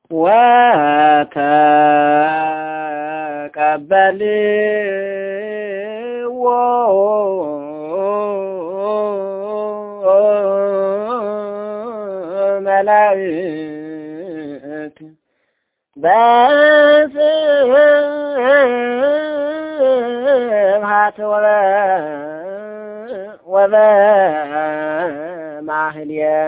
ملائكة بسبحات وبمحليا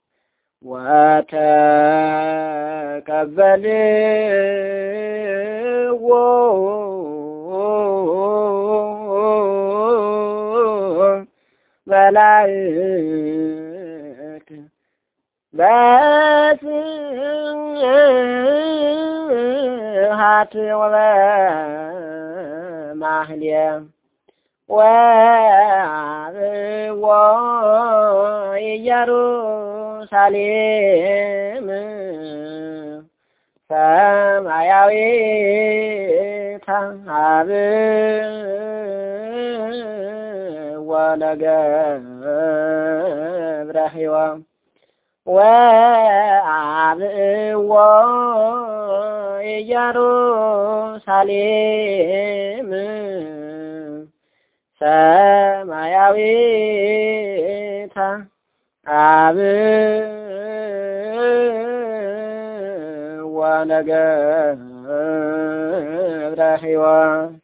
وتقبلوا ملائكة بسبحات وبمحليا ويروساليم سماياويت አብ ወለገብረ ሕይወት ወአብ ወኢየሩሳሌም ሰማያዊት አብ ወለገብረ ሕይወት